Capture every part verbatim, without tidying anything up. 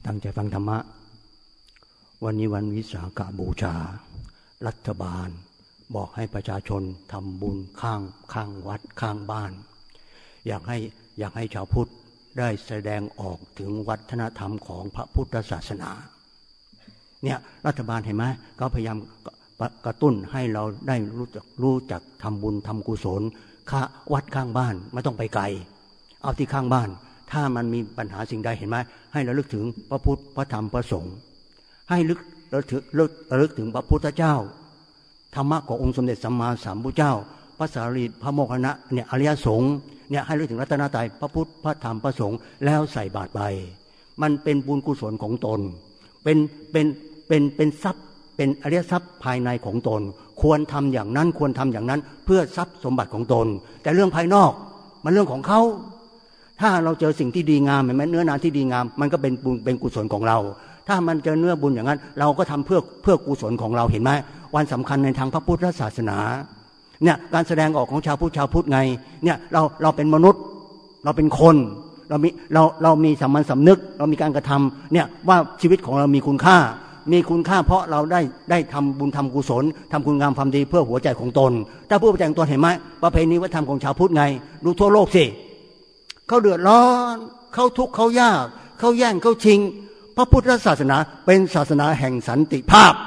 ตั้งใจฟังธรรมะวันนี้วันวิสาขบูชารัฐบาลบอกให้ประชาชนทำบุญข้างข้างวัดข้างบ้านอยากให้อยากให้ชาวพุทธได้แสดงออกถึงวัฒนธรรมของพระพุทธศาสนาเนี่ยรัฐบาลเห็นไหมก็พยายามกระตุ้นให้เราได้รู้จักรู้จักทำบุญทำกุศลค่าวัดข้างบ้านไม่ต้องไปไกลเอาที่ข้างบ้านถ้ามันมีปัญหาสิ่งใดเห็นไหมให้ระลึกถึงพระพุทธพระธรรมพระสงฆ์ให้ลึกระลึกถึงระลึกถึงพระพุทธเจ้าธรรมะขององค์สมเด็จสัมมาสัมพุทธเจ้าพระสารีพระโมคคัลลานะเนี่ยอริยสงฆ์เนี่ยให้ระลึกถึงรัตนตรัยพระพุทธพระธรรมพระสงฆ์แล้วใส่บาตรไปมันเป็นบุญกุศลของตนเป็นเป็นเป็นเป็นทรัพย์เป็นอริยทรัพย์ภายในของตนควรทำอย่างนั้นควรทำอย่างนั้นเพื่อทรัพย์สมบัติของตนแต่เรื่องภายนอกมันเรื่องของเขาถ้าเราเจอสิ่งที่ดีงามเห็นไหมเนื้อนาที่ดีงามมันก็เป็นบุญเป็นกุศลของเราถ้ามันเจอเนื้อบุญอย่างนั้นเราก็ทำเพื่อเพื่อกุศลของเราเห็นไหมวันสำคัญในทางพระพุทธศาสนาเนี่ยการแสดงออกของชาวพุทธชาวพุทธไงเนี่ยเราเราเป็นมนุษย์เราเป็นคนเรามีเราเรามีสามัญสำนึกเรามีการกระทำเนี่ยว่าชีวิตของเรามีคุณค่ามีคุณค่าเพราะเราได้ได้ทำบุญทำกุศลทำคุณงามความดีเพื่อหัวใจของตนถ้าผู้ประจักษ์ตนเห็นไหมประเพณีวัฒนธรรมของชาวพุทธไงดูทั่วโลกสิเขาเดือดร้อนเขาทุกข์เขายากเขาแย่งเขาชิงพระพุทธศาสนาเป็นศาสนาแห่งสันติภาพ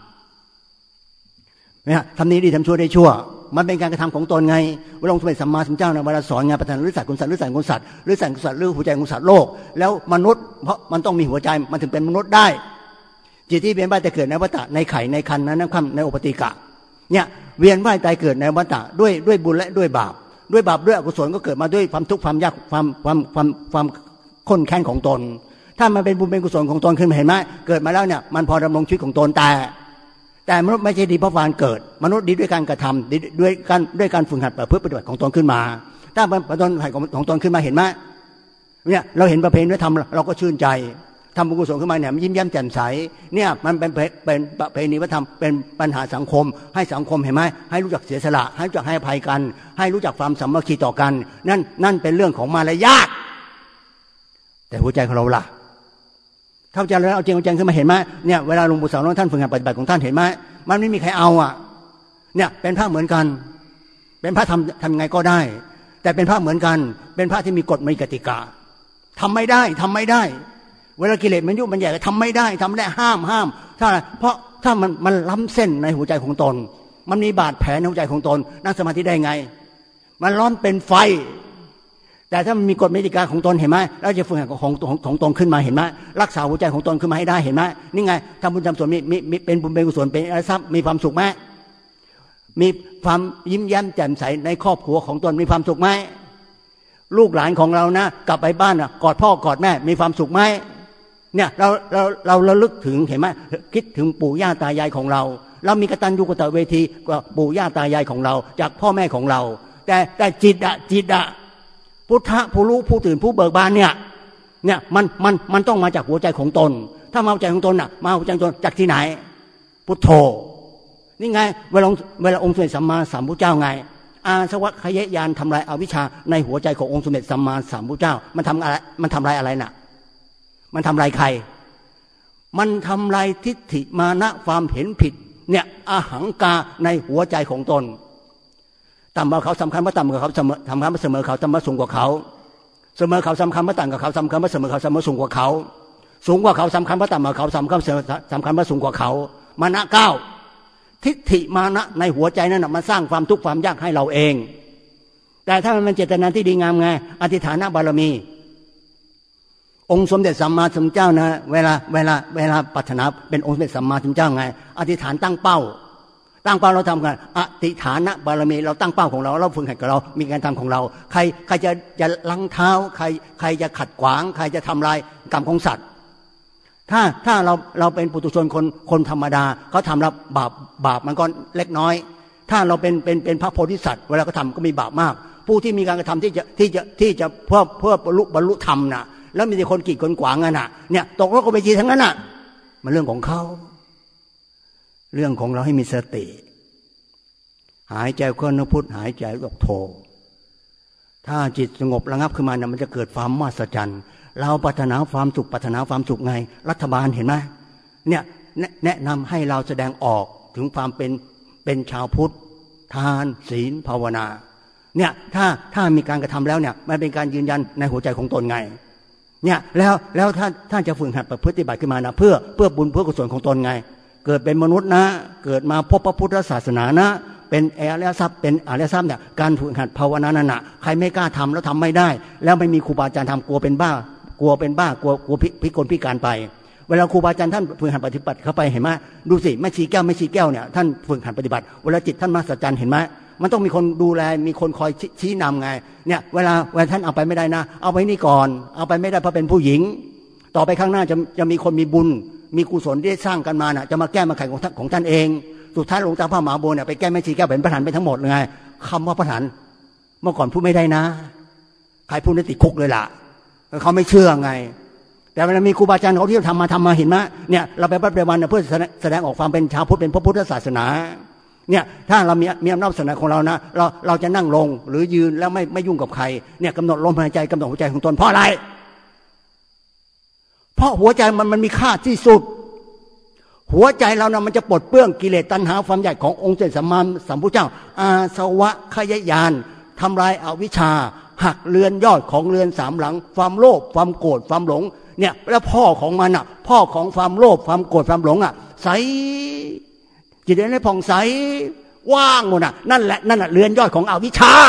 เนี่ยทำนี้ดีทำชั่วได้ชั่วมันเป็นการกระทำของตนไงเวลาองค์สมเด็จสัมมาสัมพุทธเจ้าในเวลาสอนงานประทานหรือสัตว์กุศลหรือสัตว์กุศลหรือสัตว์กุศลหรือหัวใจของสัตว์โลกแล้วมนุษย์เพราะมันต้องมีหัวใจมันถึงเป็นมนุษย์ได้จิตที่เวียนว่ายแต่เกิดในวัฏฏะในไข่ในคันนั้นน้ำค่ำในอุปติกะเนี่ยเวียนว่ายตายเกิดในวัฏฏะด้วยด้วยบุญและด้วยบาปด้วยบาปด้วยอกุศลก็เกิดมาด้วยความทุกข์ความยากความความความความข้นแค้นของตนถ้ามันเป็นบุญเป็นกุศลของตนขึ้นมาเห็นไหมเกิดมาแล้วเนี่ยมันพอดำรงชีวิตของตนแต่แต่มนุษย์ไม่ใช่ดีเพราะการเกิดมนุษย์ดีด้วยการกระทำดีด้วยการด้วยการฝึกหัดเพื่อปฏิบัติของตนขึ้นมาถ้าเป็นตนของตนขึ้นมาเห็นไหมเนี่ยเราเห็นประเพณีธรรมเราก็ชื่นใจทำบุญกุศลขึ้นมาเนี่ยยิ้มแย้มแจ่มใสเนี่ยมันเป็นเป็นประเพณีวัฒนธรรมเป็นปัญหาสังคมให้สังคมเห็นไหมให้รู้จักเสียสละให้รู้จักให้อภัยกันให้รู้จักความสามัคคีต่อกันนั่นนั่นเป็นเรื่องของมารยาทแต่หัวใจของเราล่ะถ้าใจเราเอาจริงเอาจังขึ้นมาเห็นไหมเนี่ยเวลาหลวงปู่สอนท่านฝึกงานปฏิบัติของท่านเห็นไหมมันไม่มีใครเอาอ่ะเนี่ยเป็นพระเหมือนกันเป็นพระทำทำไงก็ได้แต่เป็นพระเหมือนกันเป็นพระที่มีกฎมีกติกาทำไม่ได้ทำไม่ได้เวลากิเลสมันยุ่งมันใหญ่ทำไม่ได้ทำไม่ได้ห้ามห้ามถ้าเพราะถ้ามันมันล้ำเส้นในหัวใจของตนมันมีบาดแผลในหัวใจของตนนั่งสมาธิได้ไงมันร้อนเป็นไฟแต่ถ้ามันมีกฎมีกติกาของตนเห็นไหมแล้วจะฝึกหัดของของของตนขึ้นมาเห็นไหมรักษาหัวใจของตนขึ้นมาให้ได้เห็นไหมนี่ไงทำบุญทำส่วนมีมีเป็นบุญเป็นกุศลเป็นอริยทรัพย์มีความสุขไหมมีความยิ้มแย้มแจ่มใสในครอบครัวของตนมีความสุขไหมลูกหลานของเรานะกลับไปบ้านนะกอดพ่อกอดแม่มีความสุขไหมเนี่ยเราเราเราระลึกถึงเห็นไหมคิดถึงปู่ย่าตายายของเราเรามีกตัญญูกตเวทีกว่าปู่ย่าตายายของเราจากพ่อแม่ของเราแต่แต่จิตอะจิตอะพุทธะผู้รู้ผู้ตื่นผู้เบิกบานเนี่ยเนี่ยมันมันมันต้องมาจากหัวใจของตนถ้ามาหัวใจของตนอะมาหัวใจของตนจากที่ไหนพุทโธนี่ไงเวลาเวลาองค์สมเด็จสัมมาสัมพุทธเจ้าไงอาสวะขยะยานทำลายอวิชชาในหัวใจขององค์สมเด็จสัมมาสัมพุทธเจ้ามันทำอะไรมันทำลายอะไรน่ะมันทำลายใครมันทำลายทิฏฐิมานะความเห็นผิดเนี่ยอหังกาในหัวใจของตนต่ำกว่าเขาสำคัญว่าต่ำกว่าเขาเสมอทำคัญว่าเสมอเขาต่ำว่าสูงกว่าเขาเสมอเขาสำคัญว่าต่ำกว่าเขาสำคัญว่าเสมอเขาเสมอสูงกว่าเขาสูงกว่าเขาสำคัญว่าต่ำกว่าเขาสำคัญสำคัญว่าสูงกว่าเขามานะเก้าทิฏฐิมานะในหัวใจนั่นนะมันสร้างความทุกข์ความยากให้เราเองแต่ถ้ามันเป็นเจตนาที่ดีงามไงอธิฐานบารมีองค์สมเด็จสัมมาสัมพุทธเจ้านะเวลาเวลาเวลาปรารถนาเป็นองค์สมเด็จสัมมาสัมพุทธเจ้าไงอธิษฐานตั้งเป้าตั้งเป้าเราทำกันอธิฐานบารมีเราตั้งเป้าของเราเราฝึกหัดกับเรามีการทำของเราใครใครจะจะลังเท้าใครใครจะขัดขวางใครจะทำลายกรรมของสัตว์ถ้าถ้าเราเราเป็นปุถุชนคนคนธรรมดาเขาทำแล้วบาปบาปมันก็เล็กน้อยถ้าเราเป็นเป็นเป็นพระโพธิสัตว์เวลาเขาทำก็มีบาปมากผู้ที่มีการกระทำที่จะที่จะที่จะเพื่อเพื่อบรรลุบรรลุธรรมนะแล้วมีแต่คนกีดคนขวางกันน่ะเนี่ยตกนรกก็ไปจีทั้งนั้นน่ะมันเรื่องของเขาเรื่องของเราให้มีสติหายใจเข้าพุทหายใจออกโทถ้าจิตสงบระงับขึ้นมาเนี่ยมันจะเกิดความมหัศจรรย์เราปรารถนาความสุขปรารถนาความสุขไงรัฐบาลเห็นไหมเนี่ยแนะนำให้เราแสดงออกถึงความเป็นเป็นชาวพุทธทานศีลภาวนาเนี่ยถ้าถ้ามีการกระทำแล้วเนี่ยมันเป็นการยืนยันในหัวใจของตนไงเนี่ยแล้วแล้วถ้าท่านจะฝึกหัดปฏิบัติขึ้นมานะเพื่อเพื่อบุญเพื่อกุศลของตนไงเกิดเป็นมนุษย์นะเกิดมาพบพระพุทธศาสนานะเป็นอริยทรัพย์เป็นอริยทรัพย์เนี่ยการฝึกหัดภาวนานั่นน่ะใครไม่กล้าทำแล้วทำไม่ได้แล้วไม่มีครูบาอาจารย์ทำกลัวเป็นบ้ากลัวเป็นบ้ากลัวกลัวพิกลพิการไปเวลาครูบาอาจารย์ท่านฝึกหัดปฏิบัติเข้าไปเห็นไหมดูสิแม่ชีแก้วแม่ชีแก้วเนี่ยท่านฝึกหัดปฏิบัติเวลาจิตท่านมหัศจรรย์เห็นไหมมันต้องมีคนดูแลมีคนคอยชี้นำไงเนี่ยเวลาเวลาท่านเอาไปไม่ได้นะเอาไปนี่ก่อนเอาไปไม่ได้เพราะเป็นผู้หญิงต่อไปข้างหน้าจะจะมีคนมีบุญมีกุศลที่สร้างกันมาน่ะจะมาแก้มาไขของท่านของท่านเองสุดท้ายหลวงตาพระมหาบัวเนี่ยไปแก้แม่ชีแก้วเป็นประธานไปทั้งหมดเลยไงคำว่าประธานเมื่อก่อนพูดไม่ได้นะใครพูดได้ติดคุกเลยล่ะเขาไม่เชื่อไงแต่เวลามีครูบาอาจารย์เขาที่ทำมาทำมาเห็นไหมเนี่ยเราไปปฏิบัติเพื่อแสดงออกความเป็นชาวพุทธเป็นพระพุทธศาสนาเนี่ยถ้าเรามีมีอำนาจศาสนาของเรานะเราเราจะนั่งลงหรือยืนแล้วไม่ไม่ยุ่งกับใครเนี่ยกำหนดลมหายใจกำหนดหัวใจของตนเพราะอะไรเพราะหัวใจมันมันมีค่าที่สุดหัวใจเรานะมันจะปลดเปลื้องกิเลสตัณหาความใหญ่ขององค์เจ้าสัมมาสัมพุทธเจ้าอาสวะขยญาณทำลายอวิชชาหักเรือนยอดของเรือนสามหลังความโลภความโกรธความหลงเนี่ยแล้วพ่อของมันอ่ะพ่อของความโลภความโกรธความหลงอ่ะใสจิตใจผ่องใสว่างหมดอ่ะนั่นแหละนั่นแหละเรือนยอดของอวิชชา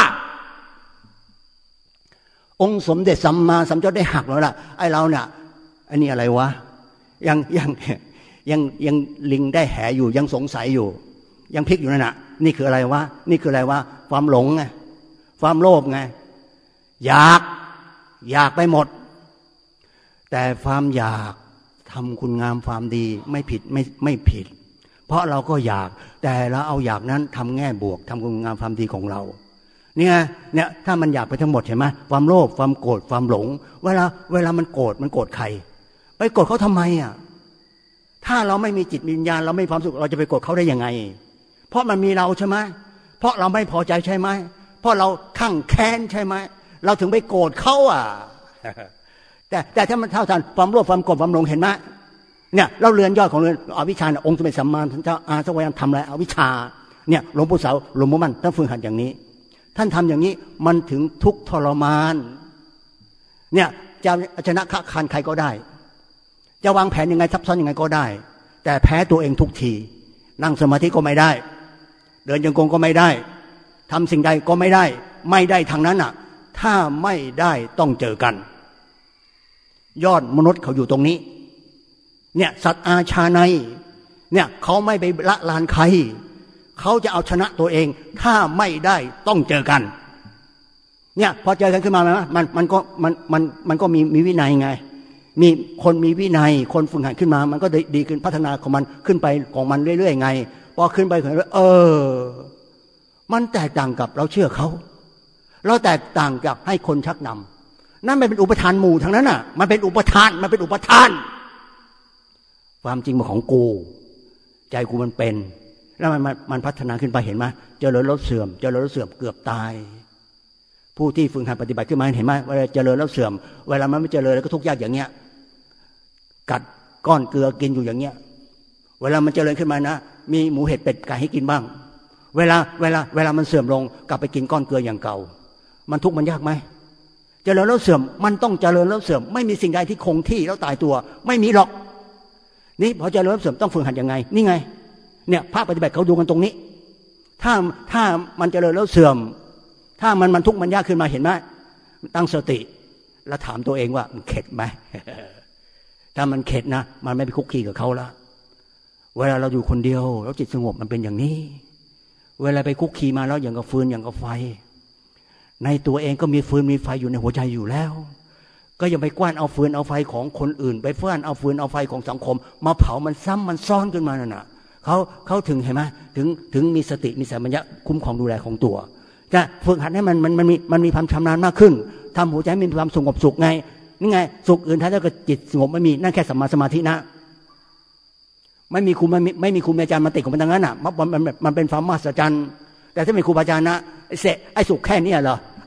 องค์สมเด็จสัมมาสัมพุทธเจ้าได้หักแล้วล่ะไอ้เราเนี่ยอันนี้อะไรวะยังยังยังยังลิงได้แหอยู่ยังสงสัยอยู่ยังพลิกอยู่นั่นน่ะนี่คืออะไรวะนี่คืออะไรวะความหลงไงความโลภไงอยากอยากไปหมดแต่ความอยากทำคุณงามความดีไม่ผิดไม่ไม่ผิดเพราะเราก็อยากแต่เราเอาอยากนั้นทำแง่บวกทำคุณงามความดีของเราเนี่ยเนี่ยถ้ามันอยากไปทั้งหมดเห็นไหมความโลภความโกรธความหลงเวลาเวลามันโกรธมันโกรธใครไปโกรธเขาทำไมอ่ะถ้าเราไม่มีจิตวิญญาณเราไม่มีความสุขเราจะไปโกรธเขาได้ยังไงเพราะมันมีเราใช่ไหมเพราะเราไม่พอใจใช่ไหมเพราะเราข้างแค้นใช่ไหมเราถึงไปโกรธเขาอ่ะ แต่แต่ถ้ามันเท่าทันความโลภความโกรธความหลงเห็นไหมเนี่ยเราเรือนยอดของเรือนอวิชชาองค์สมเด็จสัมมาสัมพุทธเจ้าอาสวะทำอะไรอวิชชาเนี่ยหลวงปู่เสาหลวงปู่มั่นท่านฝึกหัดอย่างนี้ท่านทำอย่างนี้มันถึงทุกทรมานเนี่ยจะชนะค้าคานใครก็ได้จะวางแผนยังไงซับซ้อนยังไงก็ได้แต่แพ้ตัวเองทุกทีนั่งสมาธิก็ไม่ได้เดินจงกรมก็ไม่ได้ทำสิ่งใดก็ไม่ได้ไม่ได้ทางนั้นอ่ะถ้าไม่ได้ต้องเจอกันยอดมนุษย์เขาอยู่ตรงนี้เนี่ยสัตว์อาชาในเนี่ยเขาไม่ไปละลานใครเขาจะเอาชนะตัวเองถ้าไม่ได้ต้องเจอกันเนี่ยพอเจอกันขึ้นมาแล้วมันมันก็มันมันมันก็มีมีวินัยไงมีคนมีวินัยคนฝึกหัดขึ้นมามันก็ดีขึ้นพัฒนาของมันขึ้นไปของมันเรื่อยๆไงพอขึ้นไปเห็นว่าเออมันแตกต่างกับเราเชื่อเขาเราแตกต่างกับให้คนชักนำนั่นไม่เป็นอุปทานหมู่ทั้งนั้นน่ะมันเป็นอุปทานมันเป็นอุปทานความจริงมันของกูใจกูมันเป็นแล้วมันมันพัฒนาขึ้นไปเห็นไหมเจริญแล้วเสื่อมเจริญแล้วเสื่อมเกือบตายผู้ที่ฝึกหัดปฏิบัติขึ้นมาเห็นไหมเวลาเจริญแล้วเสื่อมเวลามันไม่เจริญแล้วก็ทุกข์ยากอย่างเงี้ยกัดก้อนเกลือกินอยู่อย่างเงี้ยเวลามันเจริญขึ้นมานะมีหมูเห็ดเป็ดไก่ให้กินบ้างเวลาเวลาเวลามันเสื่อมลงกลับไปกินก้อนเกลืออย่างเก่ามันทุกข์มันยากไหมเจริญแล้วเสื่อมมันต้องเจริญแล้วเสื่อมไม่มีสิ่งใดที่คงที่แล้วตายตัวไม่มีหรอกนี่พอเจริญแล้วเสื่อมต้องฝึกหัดยังไงนี่ไงเนี่ยภาคปฏิบัติเขาดูกันตรงนี้ถ้าถ้ามันเจริญแล้วเสื่อมถ้ามันมันทุกข์มันยากขึ้นมาเห็นไหมตั้งสติแล้วถามตัวเองว่ามันเข็ดไหม ถ้ามันเข็ดนะมันไม่ไปคุกคีกับเขาละเวลาเราอยู่คนเดียวแล้วจิตสงบมันเป็นอย่างนี้เวลาไปคุกคีมาแล้วอย่างกับฟืนอย่างกับไฟในตัวเองก็มีฟืนมีไฟอยู่ในหัวใจอยู่แล้วก็อย่าไปกว้านเอาฟืนเอาไฟของคนอื่นไปฟ้านเอาฟืนเอาไฟของสังคมมาเผามันซ้ำมันซ้อนขึ้นมานั่นน่ะเขาเขาถึงเห็นไหมถึงถึงมีสติมีสัมปชัญญะคุ้มครองดูแลของตัวจะฝึกหัดให้มันมันมันมีมันมีความชำนาญมากขึ้นทำหัวใจมีความสงบสุขไงนี่ไงสุขอื่นถ้าเกิดจิตสงบไม่มีนั่นแค่สัมมาสมาธินะไม่มีครูไม่มีไม่มีครูอาจารย์มาติดของมันทั้งนั้นอ่ะมันมันมันเป็นความมหัศจรรย์แต่ถ้ามีครูบาอาจารย์นะไอ้เสไอ้สุขแค่นี้เหรอไอ้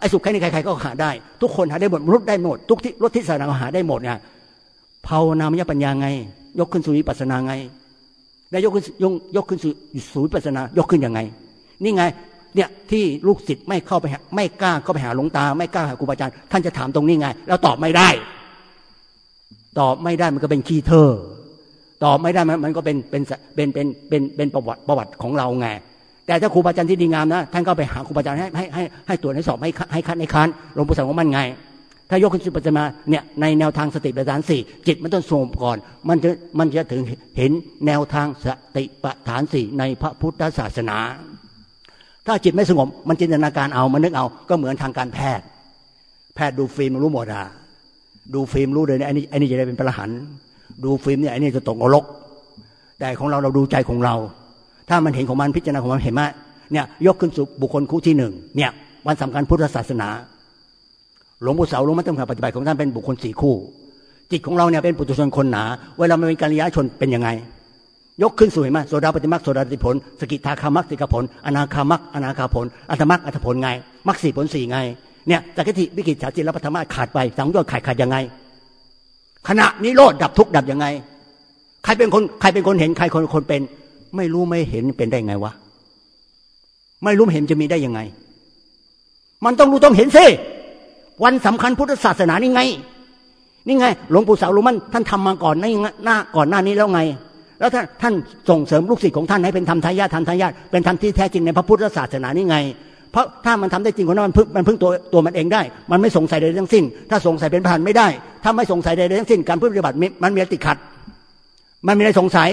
อ้สุขแค่นี้ใครๆก็หาได้ทุกคนหาได้หมดมนุษย์ได้หมดทุกที่รถที่ศาสนาหาได้หมดเนี่ยภาวนามยปัญญาไงยกขึ้นสู่วิปัสสนาไงแล้วยกขึ้นยกยกขึ้นสู่สู่วิปัสสนายกขึ้นยังไงนี่ไงเนี่ยที่ลูกศิษย์ไม่เข้าไปไม่กล้าเข้าไปหาหลวงตาไม่กล้าหาครูบาอาจารย์ท่านจะถามตรงนี้ไงแล้วตอบไม่ได้ตอบไม่ได้มันก็เป็นขี้เถอตอบไม่ได้มันก็เป็นเป็นเป็นเป็นเป็นเป็นประวัติประวัติของเราไงแต่ถ้าครูบาอาจารย์ที่ดีงามนะท่านก็ไปหาครูบาอาจารย์ให้ให้ให้ให้ตรวจให้สอบให้ให้คัดให้ค้านหลวงปู่สาวของมันไงถ้ายกขึ้นสู่ปัจจมาเนี่ยในแนวทางสติปัฏฐานสี่จิตมันต้องสงบก่อนมันจะมันจะถึงเห็นแนวทางสติปัฏฐานสี่ในพระพุทธศาสนาถ้าจิตไม่สงบมันจินตนาการเอามันนึกเอาก็เหมือนทางการแพทย์แพทย์ดูฟิล์มรู้หมดอ่ะดูฟิล์มรู้เลยเนี่ยไอ้นี่ไอ้นี่จะได้เป็นพระอรหันต์ดูฟิล์มเนี่ยไอ้นี่จะตกนรกแต่ของเราเราดูใจของเราถ้ามันเห็นของมันพิจารณาของมันเห็นไหมเนี่ยยกขึ้นสู่บุคคลคู่ที่หนึ่งเนี่ยวันสำคัญพุทธศาสนาหลวงปู่เสาหลวงพ่อต้องการปฏิบัติของท่านเป็นบุคคลสี่คู่จิตของเราเนี่ยเป็นปุถุชนคนหนาเวลามันเป็นกัลยาณชนเป็นยังไงยกขึ้นสู่เห็นไหมโสดาปัตติมรรคโสดาปัตติผลสกิทาคามัคสิกผลอนาคามรรคอนาคาผลอัตมรรคอัตผลไงมรรคสี่ผลสี่ไงเนี่ยจักรติวิกิจฉาจิตและปัทมาขาดไปสังโยชน์ขาดขาดยังไงขณะนิโรธดับทุกข์ดับยังไงใครเป็นคนใครเป็นคนเห็นใครคนคนเป็นไม่รู้ไม่เห็นเป็นได้ไงวะไม่รู้เห็นจะมีได้ยังไงมันต้องรู้ต้องเห็นสิวันสำคัญพุทธศาสนานี่ไงนี่ไงหลวงปู่เสาหลวงมั่นท่านทำมาก่อนในหน้าก่อนหน้านี้แล้วไงแล้วท่านท่านส่งเสริมลูกศิษย์ของท่านให้เป็นธรรมทายาทธรรมทายาทเป็นธรรมที่แท้จริงในพระพุทธศาสนานี่ไงเพราะถ้ามันทำได้จริงคนนั้นมันพึ่งมันพึ่งตัวตัวมันเองได้มันไม่สงสัยใดทั้งสิ้นถ้าสงสัยเป็นผ่านไม่ได้ถ้าไม่สงสัยใดทั้งสิ้นการปฏิบัติมันมีติดขัดมันมีอะไรสงสัย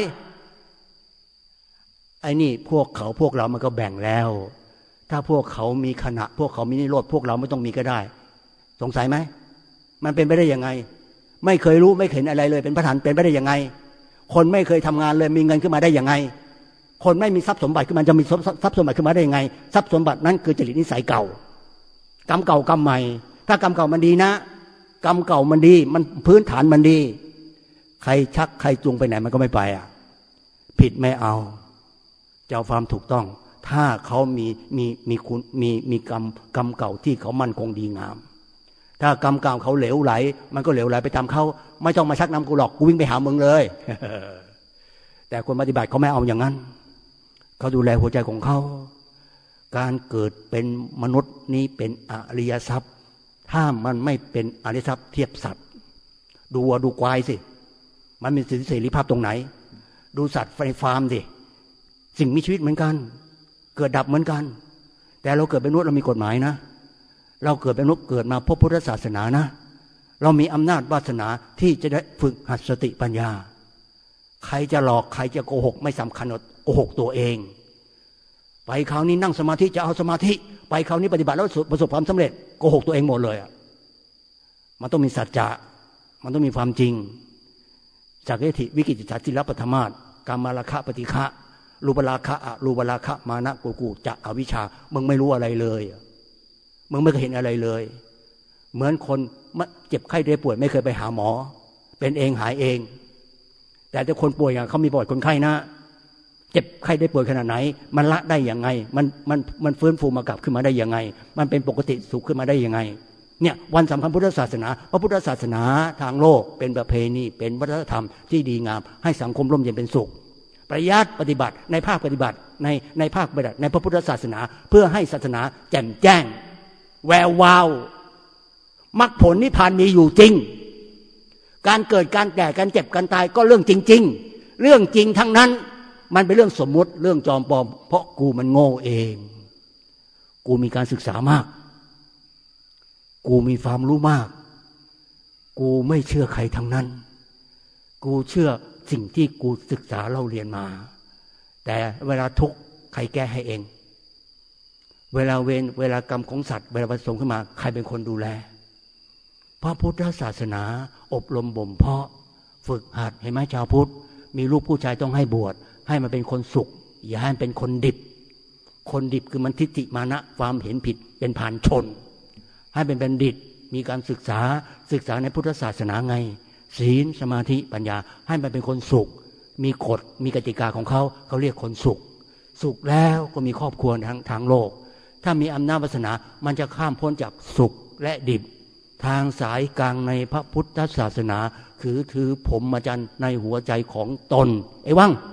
ไอ้นี่พวกเขาพวกเรามันก็แบ่งแล้วถ้าพวกเขามีขณะพวกเขามีนิโรธพวกเราไม่ต้องมีก็ได้สงสัยไหมมันเป็นไปได้ยังไงไม่เคยรู้ไม่เห็นอะไรเลยเป็นพระฐานเป็นไปได้ยังไงคนไม่เคยทำงานเลยมีเงินขึ้นมาได้ยังไงคนไม่มีทรัพย์สมบัติขึ้นมาจะมีทรัพย์สมบัติขึ้นมาได้ยังไงทรัพย์สมบัตินั้นคือจริตนิสัยเก่ากรรมเก่ากรรมใหม่ถ้ากรรมเก่ามันดีนะกรรมเก่ามันดีมันพื้นฐานมันดีใครชักใครจูงไปไหนมันก็ไม่ไปอ่ะผิดไม่เอาจะเอาความถูกต้องถ้าเขามีมีมีคุณมีมีกรรมกรรมเก่าที่เขามั่นคงดีงามถ้ากรรมเก่าเขาเหลวไหลมันก็เหลวไหลไปตามเขาไม่ต้องมาชักนำกูหรอกกูวิ่งไปหามึงเลย แต่คนปฏิบัติเขาไม่เอาอย่างนั้นเขาดูแลหัวใจของเขาการเกิดเป็นมนุษย์นี้เป็นอริยทรัพย์ถ้ามันไม่เป็นอริยทรัพย์เทียบสัตว์ดูวัวดูควายสิมันมีสิทธิเสรีภาพตรงไหนดูสัตว์ไฟฟาร์มสิสิ่งมีชีวิตเหมือนกันเกิดดับเหมือนกันแต่เราเกิดเป็นมนุษย์เรามีกฎหมายนะเราเกิดเป็นมนุษย์เกิดมาพบพุทธศาสนานะเรามีอำนาจวาสนาที่จะได้ฝึกหัดสติปัญญาใครจะหลอกใครจะโกหกไม่สำคัญโกหกตัวเองไปคราวนี้นั่งสมาธิจะเอาสมาธิไปคราวนี้ปฏิบัติแล้วประสบความสำเร็จโกหกตัวเองหมดเลยอ่ะมันต้องมีสัจจะมันต้องมีความจริงจากเอติวิกิจฉาจิตและปัทมาสกามราคะปฏิฆะรูปราคะอรูปราคะมานะกูกูจะอวิชชามึงไม่รู้อะไรเลยมึงไม่เคยเห็นอะไรเลยเหมือนคนเจ็บไข้ได้ป่วยไม่เคยไปหาหมอเป็นเองหายเองแต่ถ้าคนป่วยอย่างเขามีประวัติคนไข้นะเจ็บไข้ได้ป่วยขนาดไหนมันละได้ยังไงมันมันมันฟื้นฟูมากลับขึ้นมาได้ยังไงมันเป็นปกติสุขขึ้นมาได้ยังไงเนี่ยวันสำคัญพุทธศาสนาพระพุทธศาสนาทางโลกเป็นประเพณีเป็นวัฒนธรรมที่ดีงามให้สังคมร่มเย็นเป็นสุขประยัดปฏิบัติในภาคปฏิบัติในในภาคปฏิบัติในพระพุทธศาสนาเพื่อให้ศาสนาแจ่มแจ้งแวววาวมรรคผลนิพพานมีอยู่จริงการเกิดการแก่การเจ็บการตายก็เรื่องจริงๆเรื่องจริงทั้งนั้นมันเป็นเรื่องสมมุติเรื่องจอมปลอมเพราะกูมันโง่เองกูมีการศึกษามากกูมีความรู้มากกูไม่เชื่อใครทั้งนั้นกูเชื่อสิ่งที่กูศึกษาเล่าเรียนมาแต่เวลาทุกข์ใครแก้ให้เองเวลาเวรเวลากรรมของสัตว์เวลาประสงค์ขึ้นมาใครเป็นคนดูแลพระพุทธศาสนาอบรมบ่มเพาะฝึกหัดให้ไหมชาวพุทธมีลูกผู้ชายต้องให้บวชให้มันเป็นคนสุขอย่าให้มันเป็นคนดิบคนดิบคือมันทิฏฐิมานะความเห็นผิดเป็นผ่านชนให้เป็นบัณฑิตมีการศึกษาศึกษาในพุทธศาสนาไงศีลสมาธิปัญญาให้มันเป็นคนสุขมีกฎมีกติกาของเขาเขาเรียกคนสุขสุขแล้วก็มีครอบครัวทางทางโลกถ้ามีอำนาจวาสนามันจะข้ามพ้นจากสุขและดิบทางสายกลางในพระพุทธศาสนาคือถือพรหมจรรย์ในหัวใจของตนไอ้ว่าง